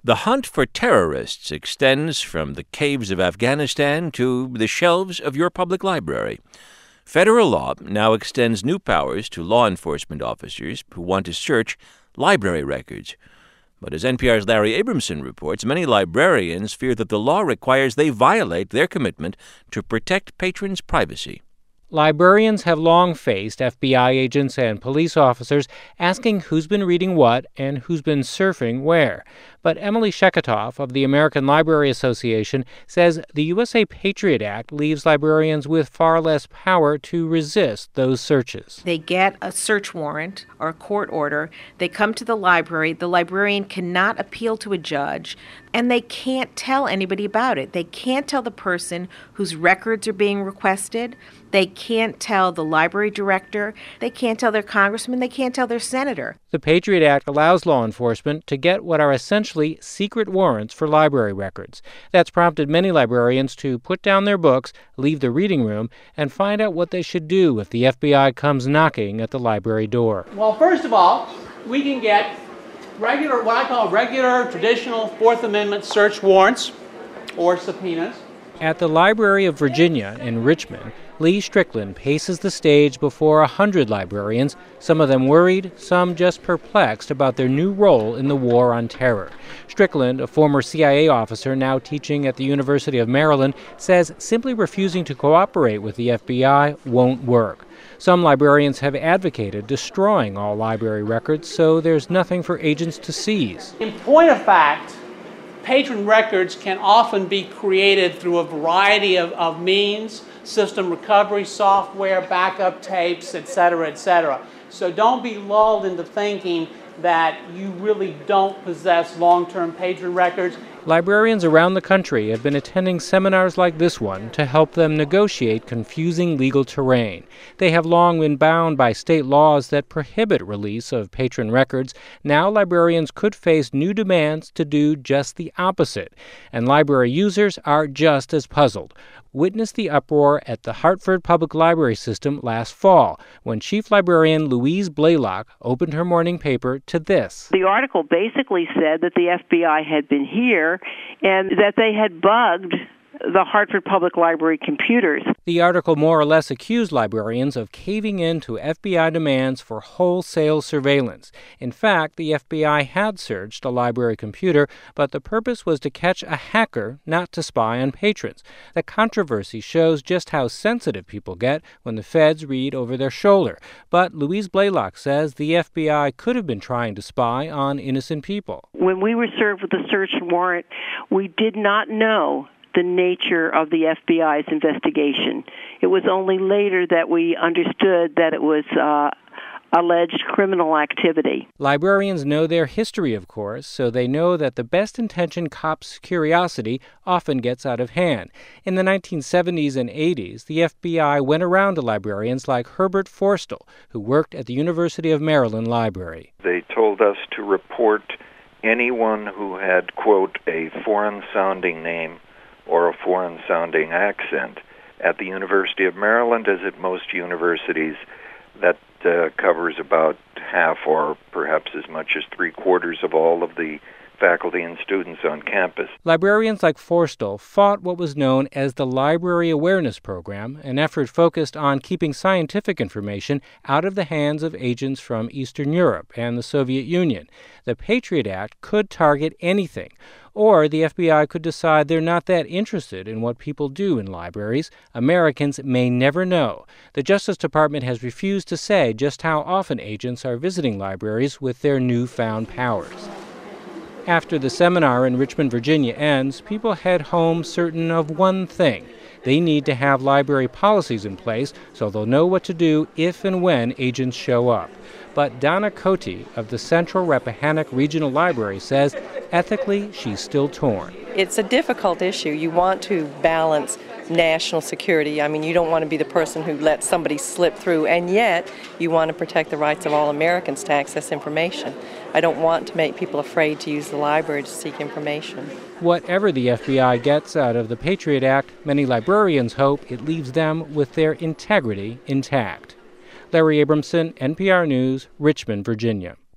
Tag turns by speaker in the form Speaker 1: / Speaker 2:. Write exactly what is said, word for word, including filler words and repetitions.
Speaker 1: The hunt for terrorists extends from the caves of Afghanistan to the shelves of your public library. Federal law now extends new powers to law enforcement officers who want to search library records. But as N P R's Larry Abramson reports, many librarians fear that the law requires they violate their commitment to protect patrons' privacy.
Speaker 2: Librarians have long faced F B I agents and police officers asking who's been reading what and who's been surfing where. But Emily Sheketoff of the American Library Association says the U S A Patriot Act leaves librarians with far less power to resist those searches.
Speaker 3: They get a search warrant or a court order. They come to the library. The librarian cannot appeal to a judge, and they can't tell anybody about it. They can't tell the person whose records are being requested. They can't tell the library director. They can't tell their congressman. They can't tell their senator.
Speaker 2: The Patriot Act allows law enforcement to get what are essentially secret warrants for library records. That's prompted many librarians to put down their books, leave the reading room, and find out what they should do if the F B I comes knocking at the library door.
Speaker 4: Well, first of all, we can get regular, what I call regular, traditional Fourth Amendment search warrants or subpoenas.
Speaker 2: At the Library of Virginia in Richmond, Lee Strickland paces the stage before a hundred librarians, some of them worried, some just perplexed about their new role in the war on terror. Strickland, a former C I A officer now teaching at the University of Maryland, says simply refusing to cooperate with the F B I won't work. Some librarians have advocated destroying all library records so there's nothing for agents to seize.
Speaker 4: In point of fact, patron records can often be created through a variety of, of means, system recovery software, backup tapes, et cetera, et cetera. So don't be lulled into thinking that you really don't possess long-term patron records.
Speaker 2: Librarians around the country have been attending seminars like this one to help them negotiate confusing legal terrain. They have long been bound by state laws that prohibit release of patron records. Now librarians could face new demands to do just the opposite. And library users are just as puzzled. Witness the uproar at the Hartford Public Library System last fall when Chief Librarian Louise Blaylock opened her morning paper to this.
Speaker 5: The article basically said that the F B I had been here and that they had bugged the Hartford Public Library computers.
Speaker 2: The article more or less accused librarians of caving in to F B I demands for wholesale surveillance. In fact, the F B I had searched a library computer, but the purpose was to catch a hacker, not to spy on patrons. The controversy shows just how sensitive people get when the feds read over their shoulder. But Louise Blaylock says the F B I could have been trying to spy on innocent people.
Speaker 5: When we were served with a search warrant, we did not know the nature of the F B I's investigation. It was only later that we understood that it was uh, alleged criminal activity.
Speaker 2: Librarians know their history, of course, so they know that the best-intentioned cop's curiosity often gets out of hand. In the nineteen seventies and eighties, the F B I went around to librarians like Herbert Forstall, who worked at the University of Maryland Library.
Speaker 6: They told us to report anyone who had, quote, a foreign-sounding name or a foreign-sounding accent. At the University of Maryland, as at most universities, that uh, covers about half or perhaps as much as three-quarters of all of the faculty and students on campus.
Speaker 2: Librarians like Forstall fought what was known as the Library Awareness Program, an effort focused on keeping scientific information out of the hands of agents from Eastern Europe and the Soviet Union. The Patriot Act could target anything, or the F B I could decide they're not that interested in what people do in libraries. Americans may never know. The Justice Department has refused to say just how often agents are visiting libraries with their newfound powers. After the seminar in Richmond, Virginia ends, people head home certain of one thing. They need to have library policies in place so they'll know what to do if and when agents show up. But Donna Cote of the Central Rappahannock Regional Library says ethically she's still torn.
Speaker 7: It's a difficult issue. You want to balance national security. I mean, you don't want to be the person who lets somebody slip through, and yet you want to protect the rights of all Americans to access information. I don't want to make people afraid to use the library to seek information.
Speaker 2: Whatever the F B I gets out of the Patriot Act, many librarians hope it leaves them with their integrity intact. Larry Abramson, N P R News, Richmond, Virginia.